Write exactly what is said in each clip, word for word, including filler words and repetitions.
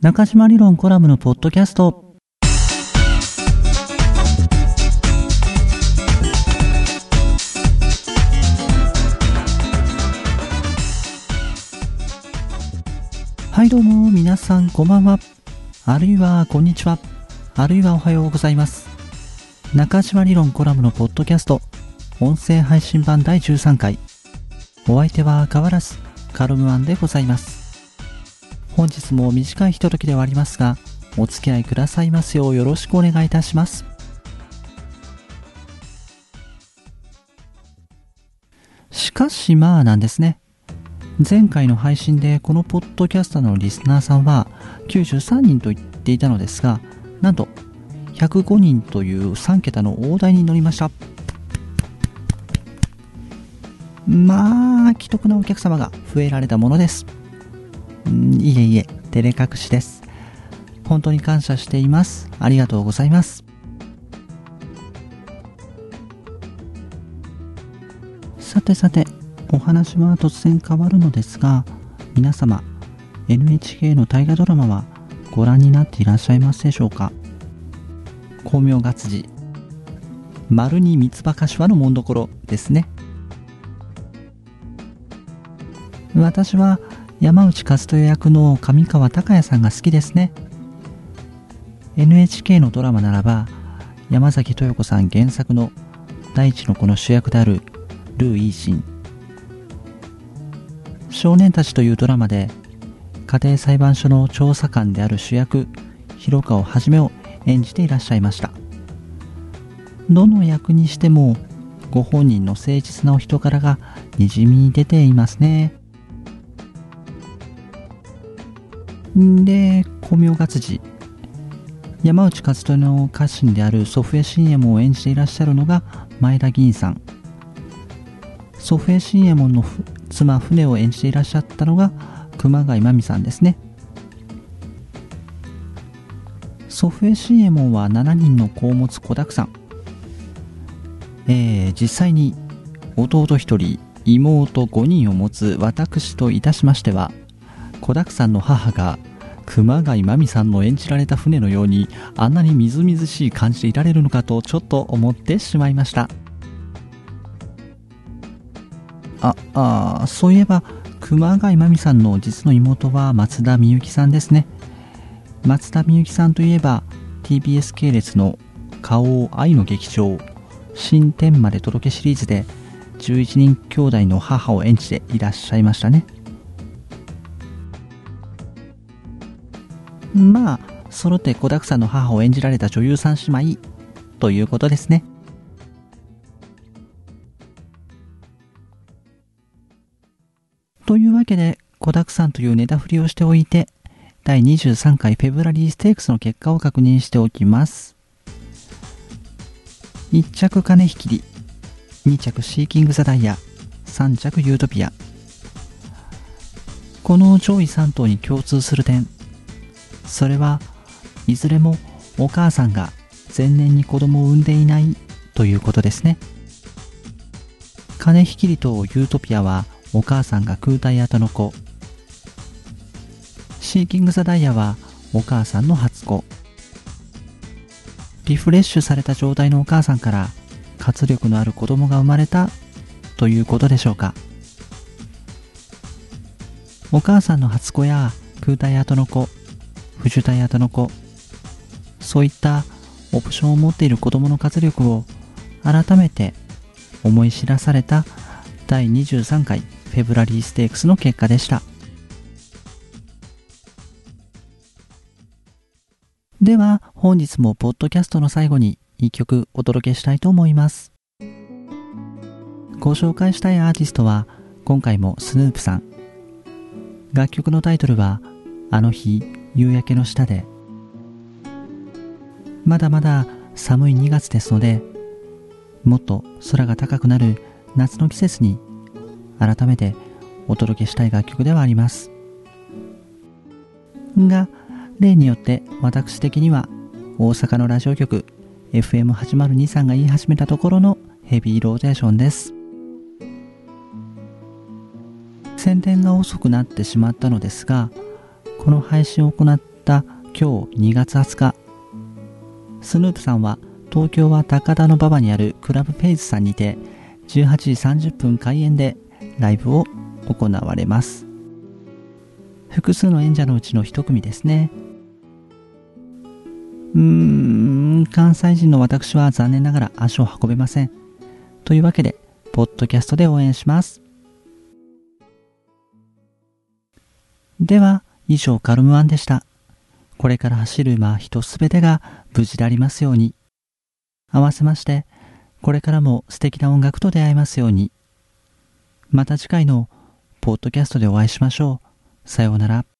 中島理論コラムのポッドキャスト。はいどうも皆さんこんばんは、あるいはこんにちは、あるいはおはようございます。中島理論コラムのポッドキャスト音声配信版だいじゅうさんかい、お相手は変わらずカルムワンでございます。本日も短いひとときではありますが、お付き合いくださいますようよろしくお願いいたします。しかしまあなんですね。前回の配信でこのポッドキャストのリスナーさんはきゅうじゅうさんにんと言っていたのですが、なんとひゃくごにんというさんけたの大台に乗りました。まあ既得なお客様が増えられたものです。んいえいえ、照れ隠しです。本当に感謝しています。ありがとうございます。さてさて、お話は突然変わるのですが、皆様 エヌエイチケー の大河ドラマはご覧になっていらっしゃいますでしょうか。光明月次、丸に三つ葉柏の紋所ですね。私は山内和豊役の上川隆也さんが好きですね。 エヌエイチケー のドラマならば山崎豊子さん原作の第一の子の主役であるルー・イーシン、少年たちというドラマで家庭裁判所の調査官である主役広川はじめを演じていらっしゃいました。どの役にしてもご本人の誠実なお人柄がにじみ出ていますね。で、光明月次、山内和豊の家臣である祖父江信右衛門を演じていらっしゃるのが前田吟さん、祖父江信右衛門の妻船を演じていらっしゃったのが熊谷真美さんですね。祖父江信右衛門はしちにんの子を持つ子だくさん、えー、実際に弟ひとり妹ごにんを持つ私といたしましては、子だくさんの母が熊谷真美さんの演じられた船のようにあんなにみずみずしい感じでいられるのかとちょっと思ってしまいました。ああそういえば熊谷真美さんの実の妹は松田美由さんですね。松田美由さんといえば ティービーエス 系列の花王愛の劇場新天まで届けシリーズでじゅういちにん兄弟の母を演じていらっしゃいましたね。まあ揃って子だくさんの母を演じられた女優さん姉妹ということですね。というわけで子だくさんというネタ振りをしておいて、だいにじゅうさんかいフェブラリーステークスの結果を確認しておきます。いっちゃく金引きり、にちゃくシーキングザダイヤ、さんちゃくユートピア。この上位さん頭に共通する点、それはいずれもお母さんが前年に子供を産んでいないということですね。金引きりとユートピアはお母さんが空体跡の子、シーキングザダイヤはお母さんの初子。リフレッシュされた状態のお母さんから活力のある子供が生まれたということでしょうか。お母さんの初子や空体跡の子、不受体跡の子、そういったオプションを持っている子供の活力を改めて思い知らされただいにじゅうさんかいフェブラリーステークスの結果でした。では本日もポッドキャストの最後にいっきょくお届けしたいと思います。ご紹介したいアーティストは今回もスヌープさん。楽曲のタイトルはあの日夕焼けの下で。まだまだ寒いにがつですので、もっと空が高くなる夏の季節に改めてお届けしたい楽曲ではありますが、例によって私的には大阪のラジオ局 エフエムはちまるに さんが言い始めたところのヘビーローテーションです。宣伝が遅くなってしまったのですが、この配信を行っった今日にがつはつか、スヌープさんは東京は高田馬場にあるクラブペイズさんにてじゅうはちじさんじゅっぷん開演でライブを行われます。複数の演者のうちの一組ですね。うーん、関西人の私は残念ながら足を運べません。というわけで、ポッドキャストで応援します。では、以上カルムワンでした。これから走る馬人すべてが無事でありますように。合わせまして、これからも素敵な音楽と出会えますように。また次回のポッドキャストでお会いしましょう。さようなら。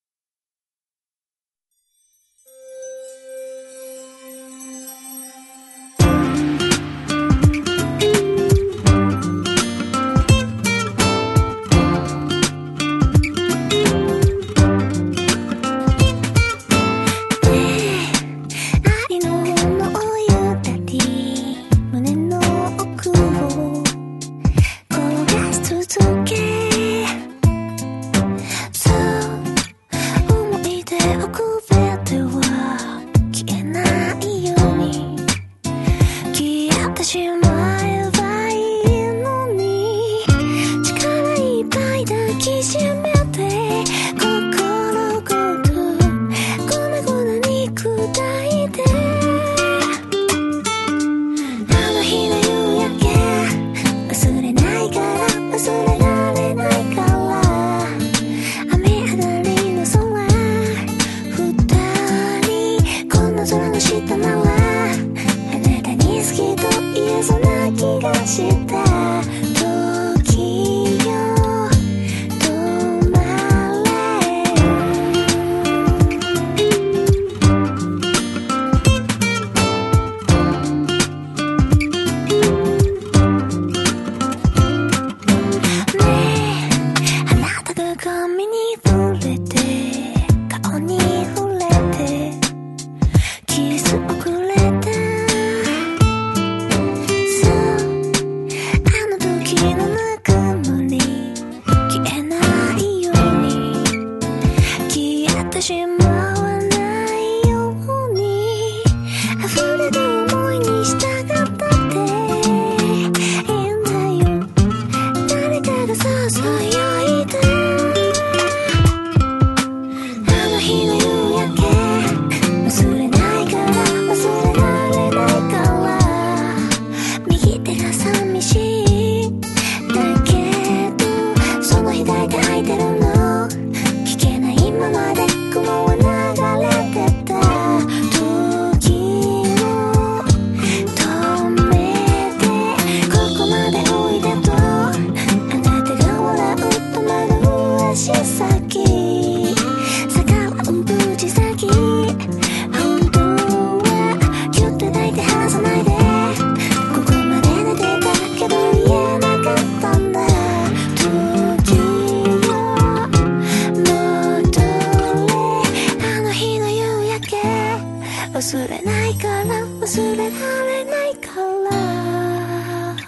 忘れないから忘れられないから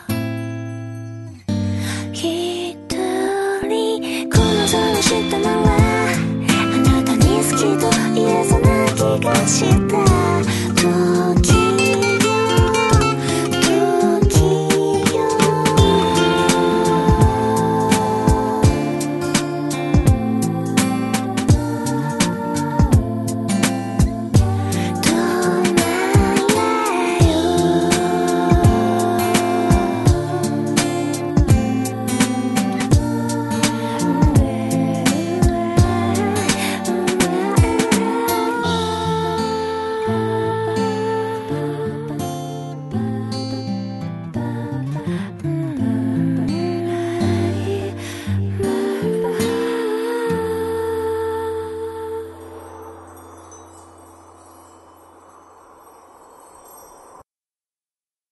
一人この空下ならあなたに好きと言えそうな気がした